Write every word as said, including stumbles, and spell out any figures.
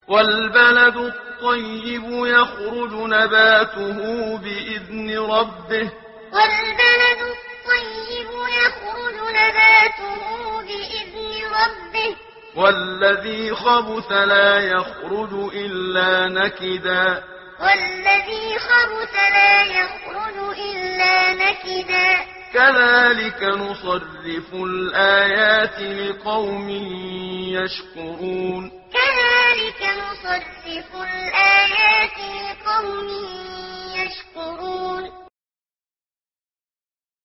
والبلد الطيب يخرج نباته بإذن ربه والبلد الطيب يخرج نباته بإذن ربه والذي خبث لا يخرج إلا نكدا والذي خبث لا يخرج إلا نكدا كذلك نصرف الآيات لقوم يشكرون كذلك نصرف الآيات لقوم يشكرون